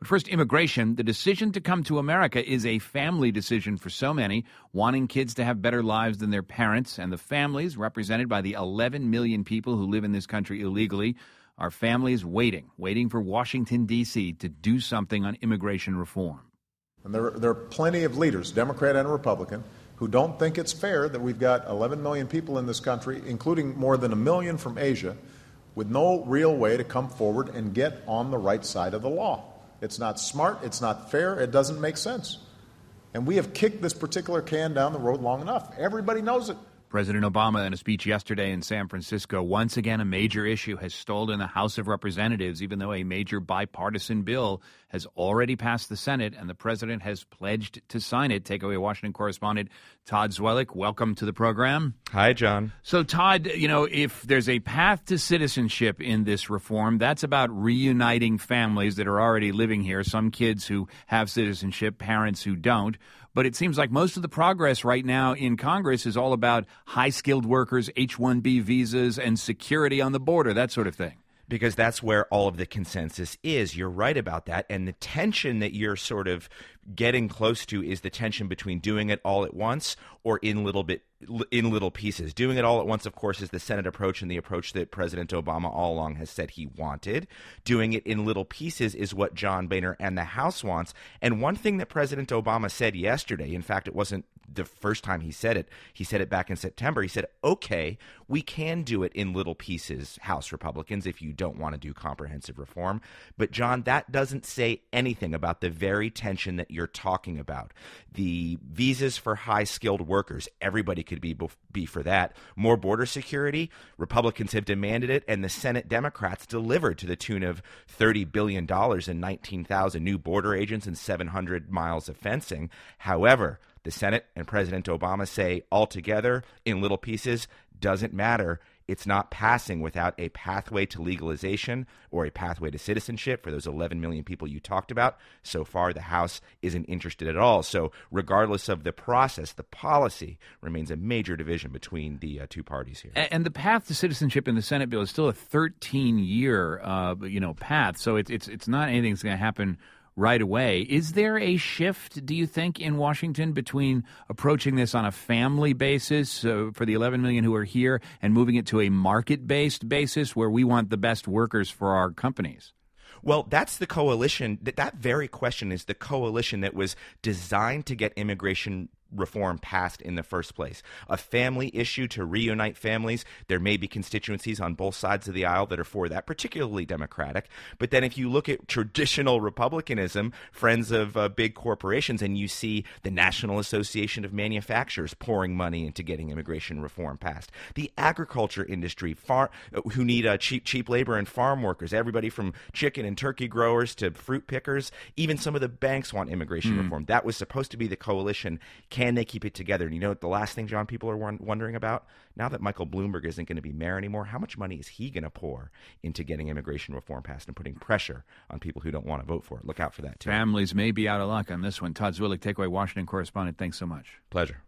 First, immigration. The decision to come to America is a family decision for so many, wanting kids to have better lives than their parents. And the families, represented by the 11 million people who live in this country illegally, are families waiting for Washington, D.C. to do something on immigration reform. And there are plenty of leaders, Democrat and Republican, who don't think it's fair that we've got 11 million people in this country, including more than 1 million from Asia, with no real way to come forward and get on the right side of the law. It's not smart, it's not fair, it doesn't make sense. And we have kicked this particular can down the road long enough. Everybody knows it. President Obama, in a speech yesterday in San Francisco, once again a major issue has stalled in the House of Representatives, even though a major bipartisan bill has already passed the Senate and the president has pledged to sign it. Takeaway Washington correspondent Todd Zwillich, welcome to the program. Hi, John. So, Todd, if there's a path to citizenship in this reform, that's about reuniting families that are already living here, some kids who have citizenship, parents who don't. But it seems like most of the progress right now in Congress is all about high-skilled workers, H-1B visas, and security on the border, that sort of thing. Because that's where all of the consensus is. You're right about that. And the tension that you're sort of getting close to is the tension between doing it all at once or in little pieces. Doing it all at once, of course, is the Senate approach and the approach that President Obama all along has said he wanted. Doing it in little pieces is what John Boehner and the House wants. And one thing that President Obama said yesterday, in fact, it wasn't the first time he said it back in September. He said, okay, we can do it in little pieces, House Republicans, if you don't want to do comprehensive reform. But, John, that doesn't say anything about the very tension that you're talking about. The visas for high-skilled workers, everybody could be for that. More border security, Republicans have demanded it, and the Senate Democrats delivered to the tune of $30 billion and 19,000 new border agents and 700 miles of fencing. However, the Senate and President Obama say altogether, in little pieces, doesn't matter. It's not passing without a pathway to legalization or a pathway to citizenship for those 11 million people you talked about. So far, the House isn't interested at all. So regardless of the process, the policy remains a major division between the two parties here. And the path to citizenship in the Senate bill is still a 13-year path. So it's not anything that's going to happen right away. Is there a shift, do you think, in Washington between approaching this on a family basis for the 11 million who are here and moving it to a market-based basis where we want the best workers for our companies? Well, that's the coalition. That very question is the coalition that was designed to get immigration reform passed in the first place. A family issue to reunite families. There may be constituencies on both sides of the aisle that are for that, particularly Democratic. But then if you look at traditional Republicanism, friends of big corporations, and you see the National Association of Manufacturers pouring money into getting immigration reform passed. The agriculture industry, who need cheap labor and farm workers, everybody from chicken and turkey growers to fruit pickers, even some of the banks want immigration reform. That was supposed to be the coalition. Can they keep it together? And you know what the last thing, John, people are wondering about? Now that Michael Bloomberg isn't going to be mayor anymore, how much money is he going to pour into getting immigration reform passed and putting pressure on people who don't want to vote for it? Look out for that, too. Families may be out of luck on this one. Todd Zwillich, Takeaway Washington correspondent, thanks so much. Pleasure.